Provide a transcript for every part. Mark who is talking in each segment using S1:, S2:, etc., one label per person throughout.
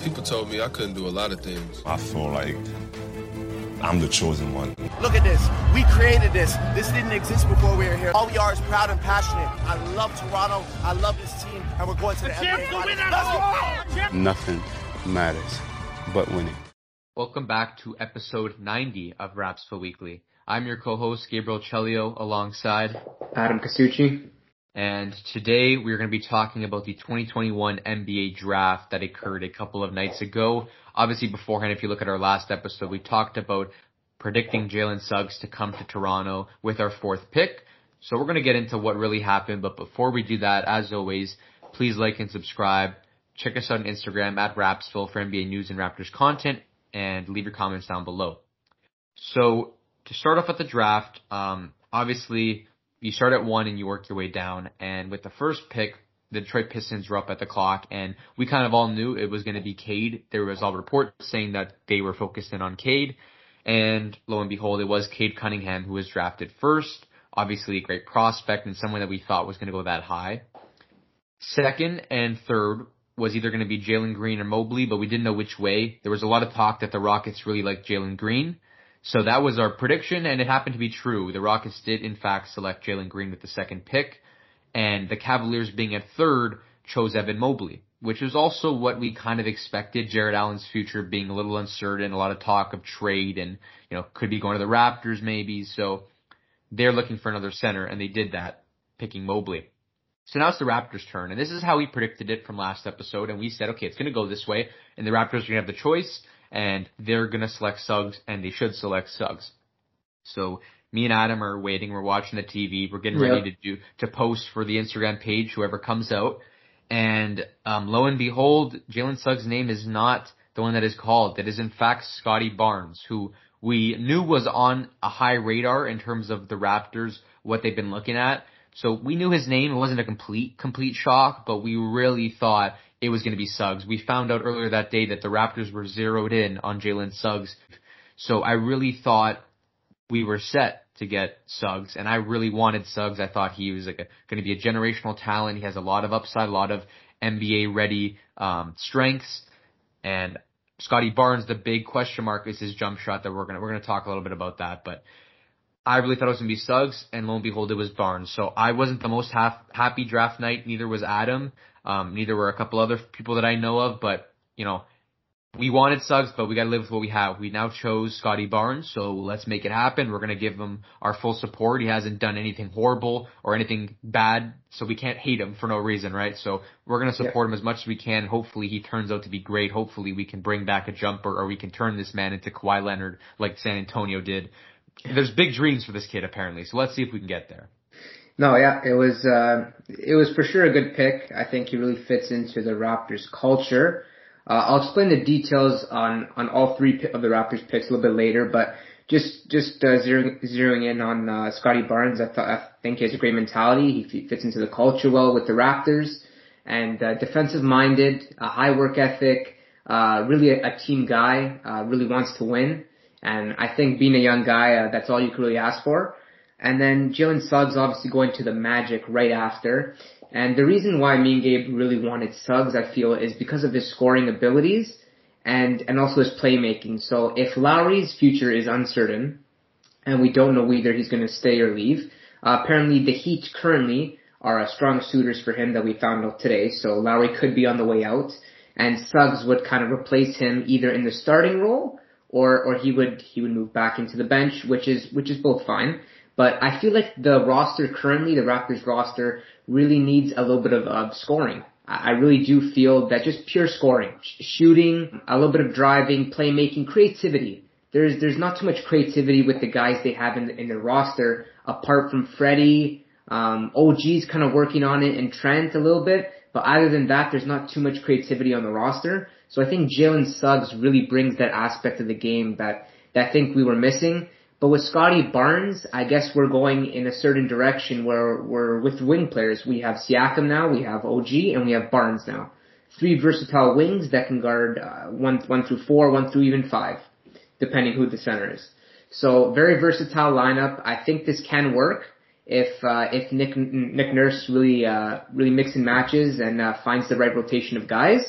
S1: People told me I couldn't do a lot of things.
S2: I feel like I'm the chosen one.
S3: Look at this. We created this. This didn't exist before we were here. All we are is proud and passionate. I love Toronto. I love this team. And we're going to the NBA Finals.
S4: Nothing matters but winning.
S5: Welcome back to episode 90 of Rapsville Weekly. I'm your co-host, Gabriel Chelio, alongside
S6: Adam Casucci.
S5: And today we're going to be talking about the 2021 NBA draft that occurred a couple of nights ago. Obviously beforehand, if you look at our last episode, we talked about predicting Jalen Suggs to come to Toronto with our fourth pick. So we're going to get into what really happened. But before we do that, as always, please like and subscribe. Check us out on Instagram at Rapsville for NBA news and Raptors content, and leave your comments down below. So to start off at the draft, obviously you start at 1 and you work your way down. And with the first pick, the Detroit Pistons were up at the clock, and we kind of all knew it was going to be Cade. There was all reports saying that they were focused in on Cade, and lo and behold, it was Cade Cunningham who was drafted first. Obviously a great prospect and someone that we thought was going to go that high. Second and third was either going to be Jalen Green or Mobley, but we didn't know which way. There was a lot of talk that the Rockets really liked Jalen Green. So that was our prediction, and it happened to be true. The Rockets did, in fact, select Jalen Green with the second pick, and the Cavaliers, being at third, chose Evan Mobley, which is also what we kind of expected. Jarrett Allen's future being a little uncertain, a lot of talk of trade, and could be going to the Raptors maybe. So they're looking for another center, and they did that, picking Mobley. So now it's the Raptors' turn, and this is how we predicted it from last episode, and we said, okay, it's going to go this way, and the Raptors are going to have the choice, and they're going to select Suggs, and they should select Suggs. So me and Adam are waiting. We're watching the TV. We're getting ready to post for the Instagram page, whoever comes out. And lo and behold, Jalen Suggs' name is not the one that is called. It is, in fact, Scottie Barnes, who we knew was on a high radar in terms of the Raptors, what they've been looking at. So we knew his name. It wasn't a complete shock, but we really thought it was going to be Suggs. We found out earlier that day that the Raptors were zeroed in on Jalen Suggs. So I really thought we were set to get Suggs, and I really wanted Suggs. I thought he was going to be a generational talent. He has a lot of upside, a lot of NBA-ready strengths. And Scottie Barnes, the big question mark is his jump shot. That we're gonna talk a little bit about that, but I really thought it was going to be Suggs, and lo and behold, it was Barnes. So I wasn't the most happy draft night. Neither was Adam. Neither were a couple other people that I know of. But, we wanted Suggs, but we got to live with what we have. We now chose Scottie Barnes, so let's make it happen. We're going to give him our full support. He hasn't done anything horrible or anything bad, so we can't hate him for no reason, right? So we're going to support him as much as we can. Hopefully he turns out to be great. Hopefully we can bring back a jumper, or we can turn this man into Kawhi Leonard like San Antonio did. There's big dreams for this kid, apparently, so let's see if we can get there.
S6: No, yeah, it was for sure a good pick. I think he really fits into the Raptors culture. I'll explain the details on all three of the Raptors picks a little bit later, but just zeroing in on Scottie Barnes, I think he has a great mentality. He fits into the culture well with the Raptors, and defensive-minded, a high work ethic, really a team guy, really wants to win. And I think being a young guy, that's all you could really ask for. And then Jalen Suggs obviously going to the Magic right after. And the reason why me and Gabe really wanted Suggs, I feel, is because of his scoring abilities and also his playmaking. So if Lowry's future is uncertain, and we don't know whether he's going to stay or leave, apparently the Heat currently are strong suitors for him that we found out today. So Lowry could be on the way out, and Suggs would kind of replace him either in the starting role, or he would move back into the bench, which is both fine. But I feel like the roster currently, the Raptors roster, really needs a little bit of scoring. I really do feel that just pure scoring, shooting, a little bit of driving, playmaking, creativity. There's not too much creativity with the guys they have in their roster, apart from Freddie. OG's kind of working on it, and Trent a little bit. But other than that, there's not too much creativity on the roster. So I think Jalen Suggs really brings that aspect of the game that I think we were missing. But with Scottie Barnes, I guess we're going in a certain direction where we're with wing players. We have Siakam now, we have OG, and we have Barnes now. Three versatile wings that can guard 1 through 4, 1 through even 5, depending who the center is. So very versatile lineup. I think this can work if Nick Nurse really mix and matches and finds the right rotation of guys.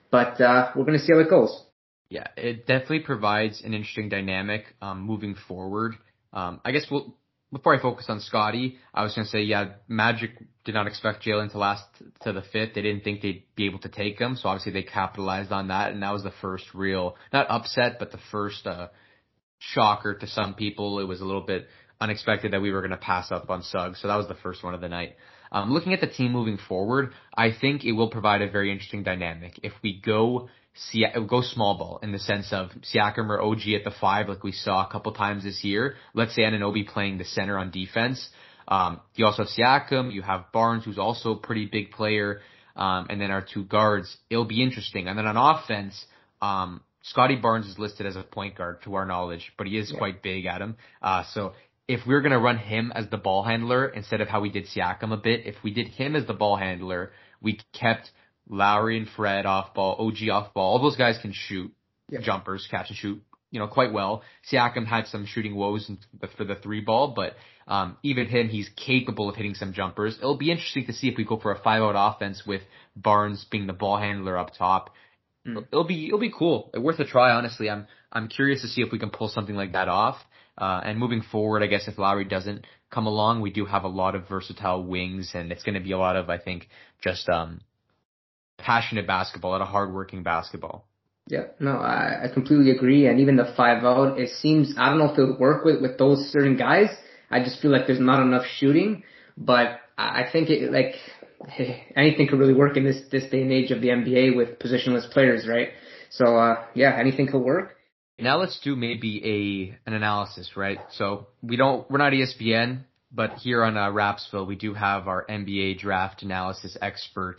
S6: But we're going to see how it goes.
S5: Yeah, it definitely provides an interesting dynamic moving forward. I guess before I focus on Scotty, I was going to say, yeah, Magic did not expect Jalen to last to the fifth. They didn't think they'd be able to take him, so obviously they capitalized on that, and that was the first real, not upset, but the first shocker to some people. It was a little bit unexpected that we were going to pass up on Suggs, so that was the first one of the night. Looking at the team moving forward, I think it will provide a very interesting dynamic. If we go small ball in the sense of Siakam or OG at the 5 like we saw a couple times this year. Let's say Anunoby playing the center on defense. You also have Siakam, you have Barnes, who's also a pretty big player, and then our 2 guards. It'll be interesting. And then on offense, Scotty Barnes is listed as a point guard to our knowledge, but he is quite big, Adam. So if we're going to run him as the ball handler instead of how we did Siakam a bit, if we did him as the ball handler, we kept Lowry and Fred off ball, OG off ball. All those guys can shoot jumpers, catch and shoot, quite well. Siakam had some shooting woes for the 3 ball, but even him, he's capable of hitting some jumpers. It'll be interesting to see if we go for a 5-out offense with Barnes being the ball handler up top. It'll be cool. Worth a try, honestly. I'm curious to see if we can pull something like that off. And moving forward, I guess if Lowry doesn't come along, we do have a lot of versatile wings, and it's going to be a lot of, I think, just passionate basketball, a lot of hardworking basketball.
S6: Yeah, no, I completely agree. And even the 5-out, it seems, I don't know if it would work with those certain guys. I just feel like there's not enough shooting, but I think anything could really work in this day and age of the NBA with positionless players, right? So, anything could work.
S5: Now let's do maybe an analysis, right? So we're not ESPN, but here on Rapsville, we do have our NBA draft analysis expert,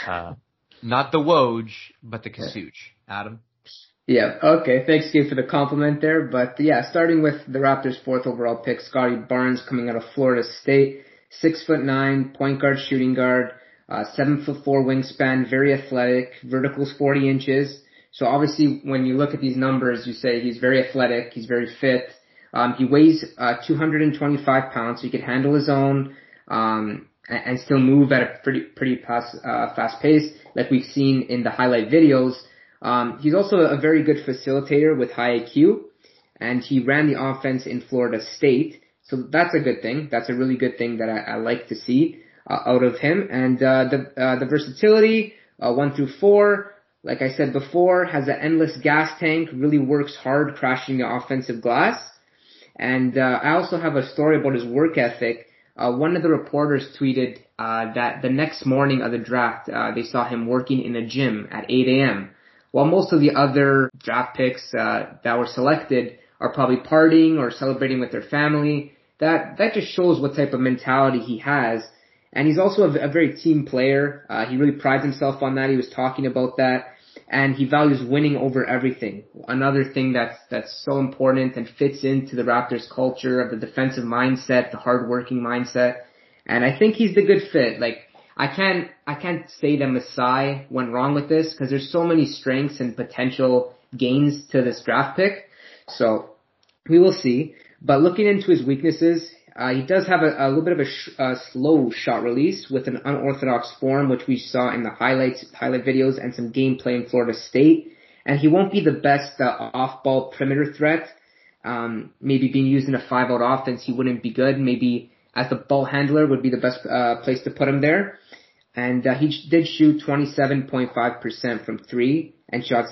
S5: not the Woj, but the Kasuch. Adam?
S6: Yeah, okay. Thanks, Gabe, for the compliment there. But yeah, starting with the Raptors' 4th overall pick, Scotty Barnes coming out of Florida State, 6'9", point guard, shooting guard, 7'4" wingspan, very athletic, vertical's 40 inches. So obviously, when you look at these numbers, you say he's very athletic, he's very fit. He weighs 225 pounds, so he can handle his own and still move at a pretty fast pace, like we've seen in the highlight videos. He's also a very good facilitator with high IQ, and he ran the offense in Florida State, so that's a good thing. That's a really good thing that I like to see out of him. And the versatility, 1 through 4. Like I said before, has an endless gas tank, really works hard crashing the offensive glass. And I also have a story about his work ethic. One of the reporters tweeted that the next morning of the draft, they saw him working in a gym at 8 a.m. While most of the other draft picks that were selected are probably partying or celebrating with their family. That just shows what type of mentality he has. And he's also a very team player. He really prides himself on that. He was talking about that. And he values winning over everything. Another thing that's so important and fits into the Raptors culture of the defensive mindset, the hardworking mindset. And I think he's the good fit. Like, I can't say that Masai went wrong with this because there's so many strengths and potential gains to this draft pick. So we will see. But looking into his weaknesses, he does have a little bit of a slow shot release with an unorthodox form, which we saw in the highlight videos and some gameplay in Florida State. And he won't be the best off-ball perimeter threat. Maybe being used in a 5-out offense, he wouldn't be good. Maybe as the ball handler would be the best place to put him there. And he did shoot 27.5% from 3 and shot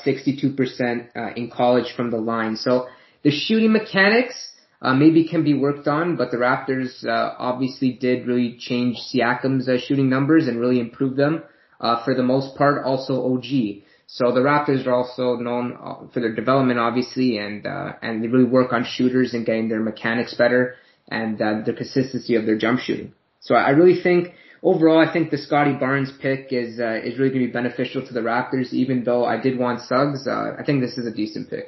S6: 62% in college from the line. So the shooting mechanics maybe can be worked on, but the Raptors obviously did really change Siakam's shooting numbers and really improve them for the most part. Also OG. So the Raptors are also known for their development, obviously, and they really work on shooters and getting their mechanics better and the consistency of their jump shooting. So I really think overall, I think the Scotty Barnes pick is really going to be beneficial to the Raptors. Even though I did want Suggs, I think this is a decent pick.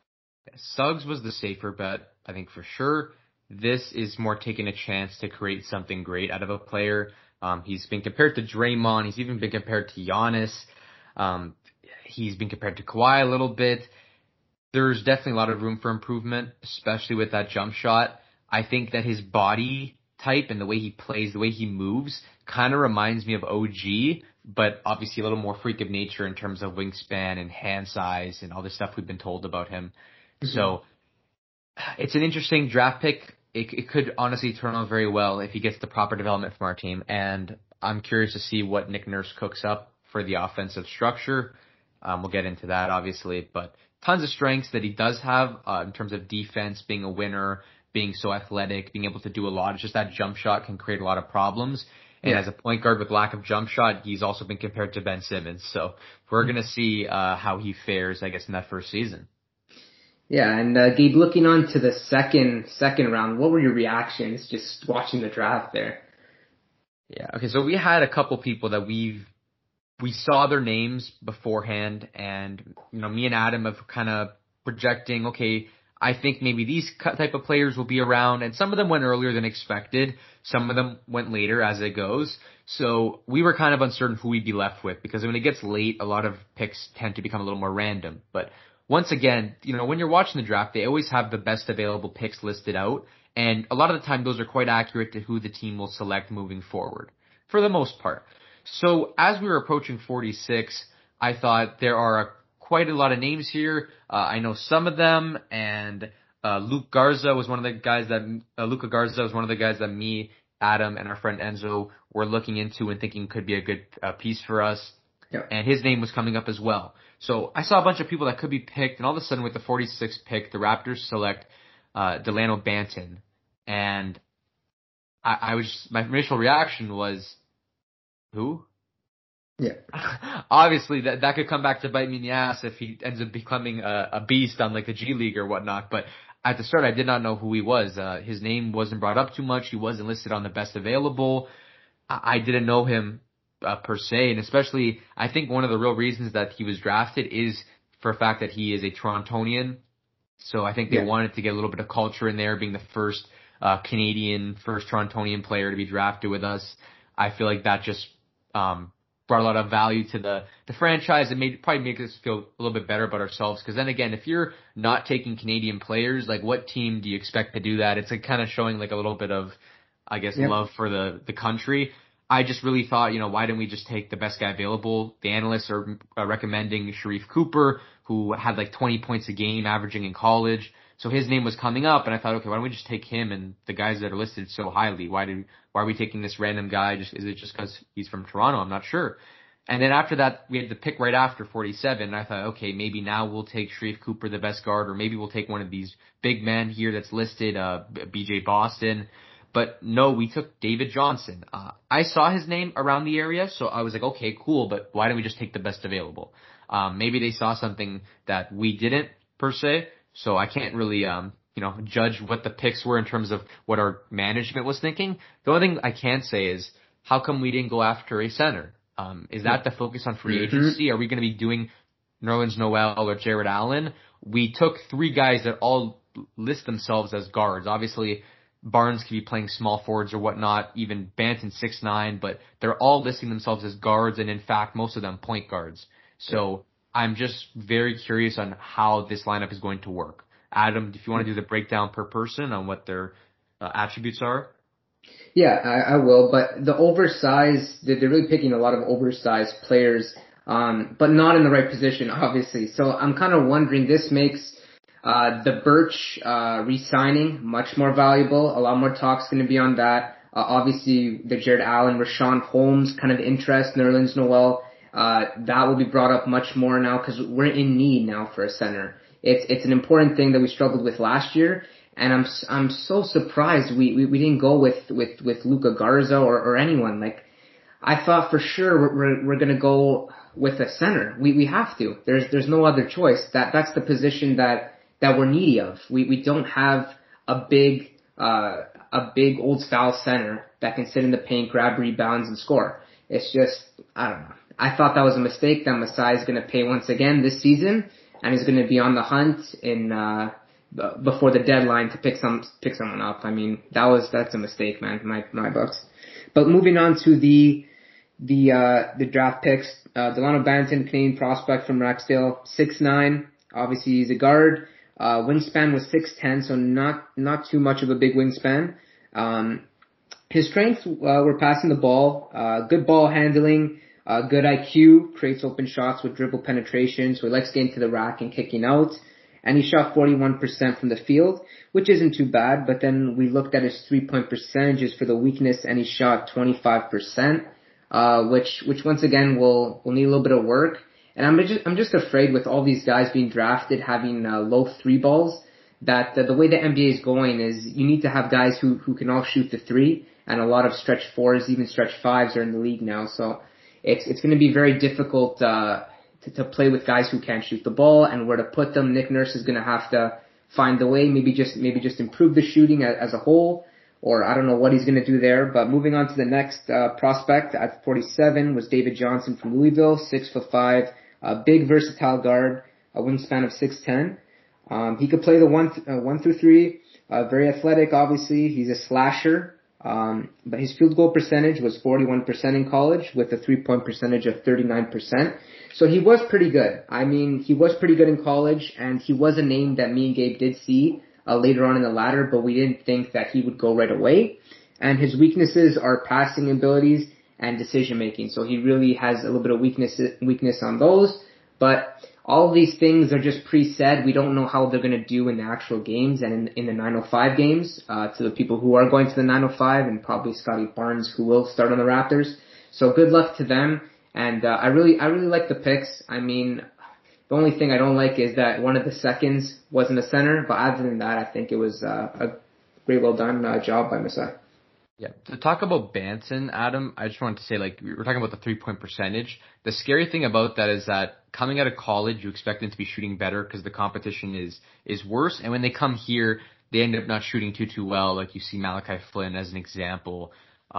S5: Suggs was the safer bet, I think, for sure. This is more taking a chance to create something great out of a player. He's been compared to Draymond. He's even been compared to Giannis. He's been compared to Kawhi a little bit. There's definitely a lot of room for improvement, especially with that jump shot. I think that his body type and the way he plays, the way he moves, kind of reminds me of OG, but obviously a little more freak of nature in terms of wingspan and hand size and all the stuff we've been told about him. Mm-hmm. So it's an interesting draft pick. It could honestly turn out very well if he gets the proper development from our team. And I'm curious to see what Nick Nurse cooks up for the offensive structure. We'll get into that, obviously, but tons of strengths that he does have in terms of defense, being a winner, being so athletic, being able to do a lot. It's just that jump shot can create a lot of problems. And as a point guard with lack of jump shot, he's also been compared to Ben Simmons. So we're going to see how he fares, I guess, in that first season.
S6: Yeah, and Gabe, looking on to the second round, what were your reactions just watching the draft there?
S5: Yeah, okay, so we had a couple people that we saw their names beforehand, and me and Adam have kind of projecting, okay, I think maybe these type of players will be around, and some of them went earlier than expected. Some of them went later as it goes. So we were kind of uncertain who we'd be left with, because when it gets late, a lot of picks tend to become a little more random. But once again, when you're watching the draft, they always have the best available picks listed out, and a lot of the time those are quite accurate to who the team will select moving forward, for the most part. So as we were approaching 46, I thought there are quite a lot of names here. I know some of them, and Luka Garza was one of the guys that me, Adam, and our friend Enzo were looking into and thinking could be a good piece for us. Yeah. And his name was coming up as well. So I saw a bunch of people that could be picked, and all of a sudden with the 46th pick, the Raptors select Delano Banton. And my initial reaction was, who?
S6: Yeah.
S5: Obviously, that could come back to bite me in the ass if he ends up becoming a beast on like the G League or whatnot. But at the start, I did not know who he was. His name wasn't brought up too much. He wasn't listed on the best available. I didn't know him per se, and especially I think one of the real reasons that he was drafted is for the fact that he is a Torontonian. So I think they wanted to get a little bit of culture in there, being the first Canadian, first Torontonian player to be drafted with us. I feel like that just brought a lot of value to the franchise and probably make us feel a little bit better about ourselves. Because then again, if you're not taking Canadian players, like what team do you expect to do that? It's like kind of showing like a little bit of, I guess, love for the country. I just really thought, why didn't we just take the best guy available? The analysts are recommending Sharif Cooper, who had like 20 points a game averaging in college. So his name was coming up, and I thought, okay, why don't we just take him and the guys that are listed so highly? Why are we taking this random guy? Is it just because he's from Toronto? I'm not sure. And then after that, we had the pick right after 47, and I thought, okay, maybe now we'll take Sharif Cooper, the best guard, or maybe we'll take one of these big men here that's listed, BJ Boston. But no, we took David Johnson. I saw his name around the area, so I was like, okay, cool, but why don't we just take the best available? Maybe they saw something that we didn't, per se, so I can't really, judge what the picks were in terms of what our management was thinking. The only thing I can say is, how come we didn't go after a center? Is that the focus on free agency? Are we going to be doing Nerlens Noel or Jared Allen? We took three guys that all list themselves as guards. Obviously, Barnes could be playing small forwards or whatnot, even Banton 6'9", but they're all listing themselves as guards, and in fact, most of them point guards. So I'm just very curious on how this lineup is going to work. Adam, if you want to do the breakdown per person on what their attributes are.
S6: Yeah, I will, but the oversized, they're really picking a lot of oversized players, but not in the right position, obviously. So I'm kind of wondering, this makes the Birch re-signing much more valuable. A lot more talk's going to be on that. Obviously, the Jared Allen, Rashawn Holmes kind of interest, Nerlens Noel, that will be brought up much more now because we're in need now for a center. It's an important thing that we struggled with last year, and I'm so surprised we didn't go with Luka Garza or anyone. Like, I thought for sure we're gonna go with a center. We have to. There's no other choice. That's the position that we're needy of. We don't have a big old style center that can sit in the paint, grab rebounds, and score. It's just, I don't know. I thought that was a mistake that Masai is going to pay once again this season, and he's going to be on the hunt before the deadline to pick someone up. I mean, that's a mistake, man, my books. But moving on to the draft picks, Delano Banton, Canadian prospect from Rexdale, 6'9". Obviously, he's a guard. Wingspan was 6'10", so not too much of a big wingspan. His strengths were passing the ball, good ball handling, Good IQ, creates open shots with dribble penetration, so he likes getting to the rack and kicking out. And he shot 41% from the field, which isn't too bad, but then we looked at his 3-point percentages for the weakness and he shot 25%, which once again will need a little bit of work. And I'm just afraid with all these guys being drafted having low 3 balls, that the way the NBA is going is you need to have guys who can all shoot the 3, and a lot of stretch 4s, even stretch 5s are in the league now. So it's going to be very difficult to play with guys who can't shoot the ball, and where to put them. Nick Nurse is going to have to find the way, maybe just improve the shooting as a whole, or I don't know what he's going to do there. But moving on to the next prospect at 47 was David Johnson from Louisville, 6'5", big versatile guard, a wingspan of 6'10". He could play the 1 through 3, very athletic. Obviously, he's a slasher. But his field goal percentage was 41% in college with a 3-point percentage of 39%. So he was pretty good. I mean, he was pretty good in college, and he was a name that me and Gabe did see later on in the ladder, but we didn't think that he would go right away. And his weaknesses are passing abilities and decision making. So he really has a little bit of weakness on those. But all of these things are just preset. We don't know how they're going to do in the actual games and in the 905 games, to the people who are going to the 905, and probably Scotty Barnes, who will start on the Raptors. So good luck to them. And I really like the picks. I mean, the only thing I don't like is that one of the seconds wasn't a center, but other than that, I think it was a very well done job by Masai.
S5: Yeah. To talk about Banton, Adam, I just wanted to say, like, we were talking about the 3-point percentage. The scary thing about that is that coming out of college, you expect them to be shooting better because the competition is worse. And when they come here, they end up not shooting too well. Like you see Malachi Flynn as an example.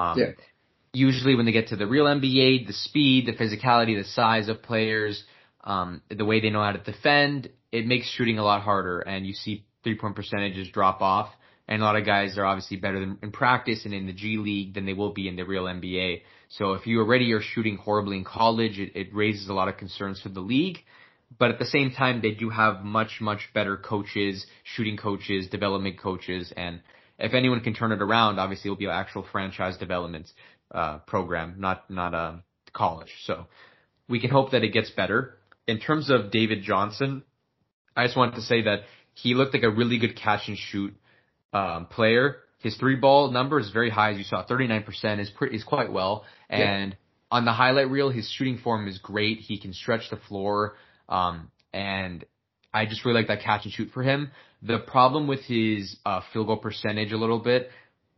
S5: Usually when they get to the real NBA, the speed, the physicality, the size of players, the way they know how to defend, it makes shooting a lot harder. And you see 3-point percentages drop off. And a lot of guys are obviously better than in practice and in the G League than they will be in the real NBA. So if you already are shooting horribly in college, it raises a lot of concerns for the league. But at the same time, they do have much better coaches, shooting coaches, development coaches. And if anyone can turn it around, obviously it'll be an actual franchise development program, not a college. So we can hope that it gets better. In terms of David Johnson, I just wanted to say that he looked like a really good catch and shoot player. His 3-ball number is very high, as you saw. 39% is quite well. And on the highlight reel, his shooting form is great. He can stretch the floor. And I just really like that catch and shoot for him. The problem with his field goal percentage a little bit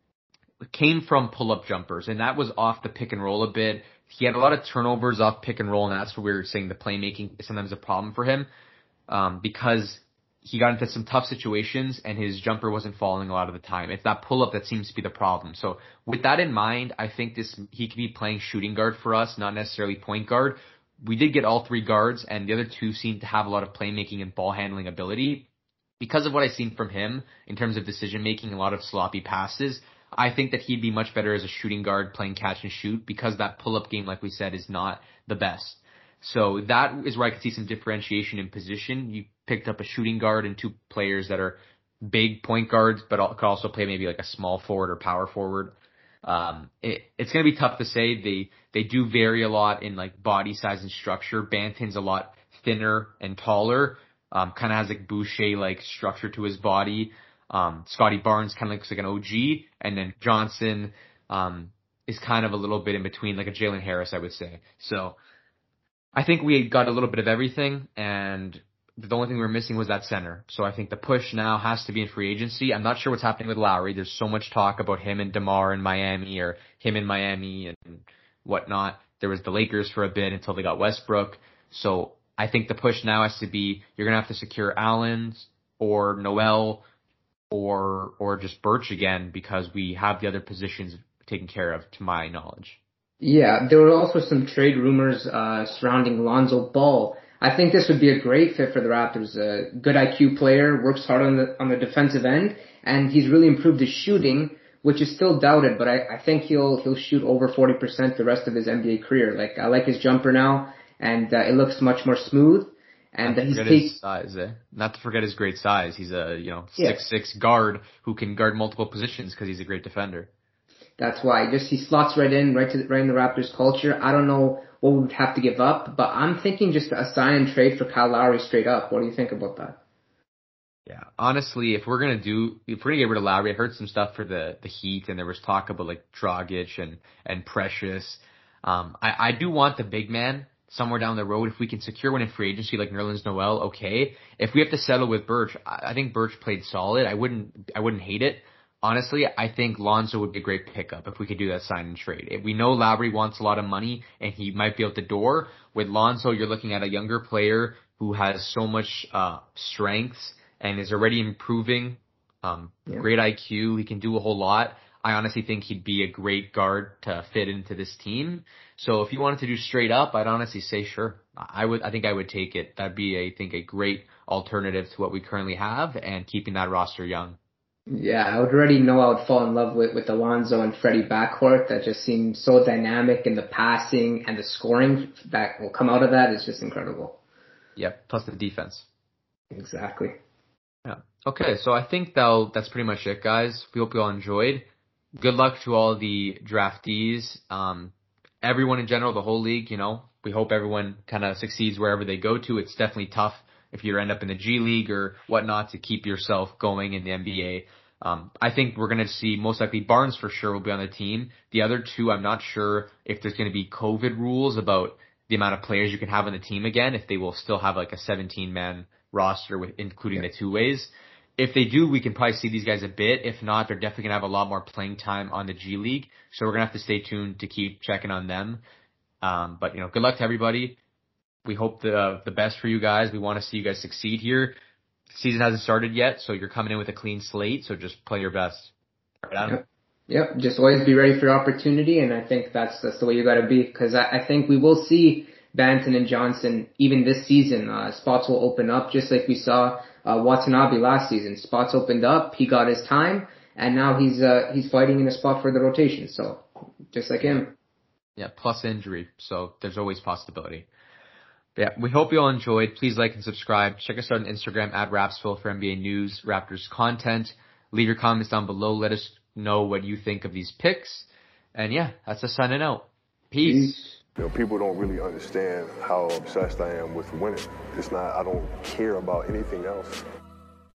S5: came from pull-up jumpers, and that was off the pick and roll a bit. He had a lot of turnovers off pick and roll, and that's what we were saying the playmaking is sometimes a problem for him, because he got into some tough situations and his jumper wasn't falling a lot of the time. It's that pull-up that seems to be the problem. So with that in mind, I think he could be playing shooting guard for us, not necessarily point guard. We did get all 3 guards, and the other 2 seem to have a lot of playmaking and ball handling ability. Because of what I've seen from him in terms of decision making, a lot of sloppy passes, I think that he'd be much better as a shooting guard playing catch and shoot, because that pull-up game, like we said, is not the best. So that is where I could see some differentiation in position. You picked up a shooting guard and 2 players that are big point guards, but could also play maybe like a small forward or power forward. It's going to be tough to say. They do vary a lot in like body size and structure. Banton's a lot thinner and taller, kind of has like Boucher-like structure to his body. Scotty Barnes kind of looks like an OG, and then Johnson is kind of a little bit in between, like a Jalen Harris, I would say. So I think we got a little bit of everything, and the only thing we were missing was that center. So I think the push now has to be in free agency. I'm not sure what's happening with Lowry. There's so much talk about him and DeMar in Miami, or him in Miami and whatnot. There was the Lakers for a bit until they got Westbrook. So I think the push now has to be, you're going to have to secure Allen or Noel or just Birch again, because we have the other positions taken care of, to my knowledge.
S6: Yeah, there were also some trade rumors surrounding Lonzo Ball. I think this would be a great fit for the Raptors. A good IQ player, works hard on the defensive end, and he's really improved his shooting, which is still doubted, but I think he'll shoot over 40% the rest of his NBA career. Like, I like his jumper now, and it looks much more smooth. And
S5: his size, Not to forget his great size. He's a 6'6" guard who can guard multiple positions because he's a great defender.
S6: That's why. Just he slots right in, right in the Raptors culture. I don't know what we would have to give up, but I'm thinking just a sign and trade for Kyle Lowry straight up. What do you think about that?
S5: Yeah, honestly, if we're gonna get rid of Lowry, I heard some stuff for the Heat, and there was talk about like Dragic and Precious. I do want the big man somewhere down the road. If we can secure one in free agency like Nerlens Noel, okay. If we have to settle with Birch, I think Birch played solid. I wouldn't hate it. Honestly, I think Lonzo would be a great pickup if we could do that sign and trade. If we know Lowry wants a lot of money and he might be out the door. With Lonzo, you're looking at a younger player who has so much strengths and is already improving. Great IQ. He can do a whole lot. I honestly think he'd be a great guard to fit into this team. So if you wanted to do straight up, I'd honestly say sure. I think I would take it. That'd be a great alternative to what we currently have and keeping that roster young.
S6: Yeah, I would already know I would fall in love with Alonzo and Freddie backcourt. That just seems so dynamic, and the passing and the scoring that will come out of that is just incredible.
S5: Yep, plus the defense.
S6: Exactly.
S5: Yeah. Okay, so I think that's pretty much it, guys. We hope you all enjoyed. Good luck to all the draftees. Everyone in general, the whole league, we hope everyone kind of succeeds wherever they go to. It's definitely tough if you end up in the G League or whatnot to keep yourself going in the NBA. I think we're going to see most likely Barnes for sure will be on the team. The other two, I'm not sure if there's going to be COVID rules about the amount of players you can have on the team again, if they will still have like a 17-man roster with including the two-ways. If they do, we can probably see these guys a bit. If not, they're definitely going to have a lot more playing time on the G League. So we're going to have to stay tuned to keep checking on them. But good luck to everybody. We hope the best for you guys. We want to see you guys succeed here. The season hasn't started yet, so you're coming in with a clean slate, so just play your best. Right, Adam?
S6: Yep. Just always be ready for opportunity, and I think that's the way you got to be, because I think we will see Banton and Johnson even this season. Spots will open up, just like we saw Watanabe last season. Spots opened up, he got his time, and now he's fighting in a spot for the rotation. So just like him.
S5: Yeah, plus injury, so there's always possibility. But yeah, we hope you all enjoyed. Please like and subscribe. Check us out on Instagram at Rapsville for NBA news, Raptors content. Leave your comments down below. Let us know what you think of these picks. And yeah, that's us signing out. Peace.
S7: People don't really understand how obsessed I am with winning. I don't care about anything else.